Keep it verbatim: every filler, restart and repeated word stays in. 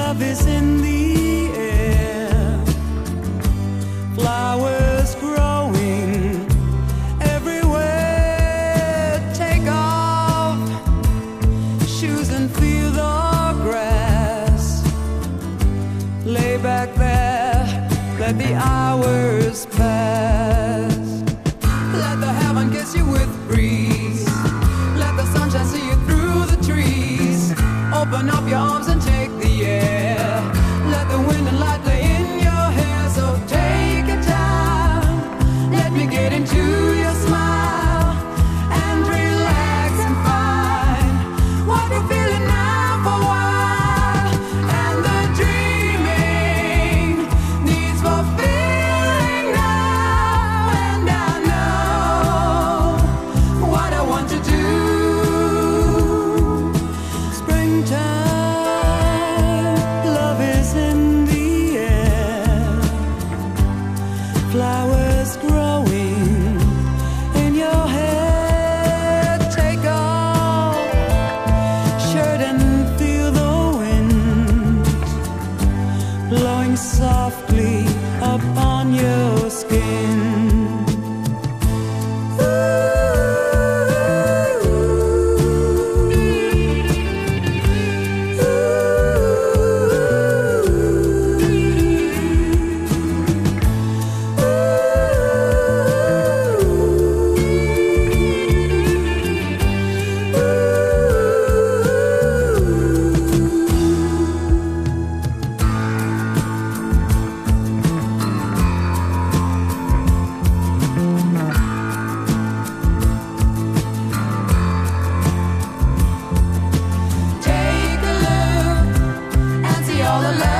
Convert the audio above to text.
Love is in the air, flowers growing everywhere. Take off shoes and feel the grass. Lay back there, let the hours pass. Let the heaven kiss you with breeze. Let the sunshine see you through the trees. Open up your arms and take the air. Let the wind and light play in your hair. So take your time, let me get into your smile, and relax and find what you're feeling now for a while. And the dreaming needs fulfilling now. And I know what I want to do. Springtime, love is in the air, flowers growing in your hair. Take off shirt and feel the wind blowing softly upon your skin. Take a look and see all the love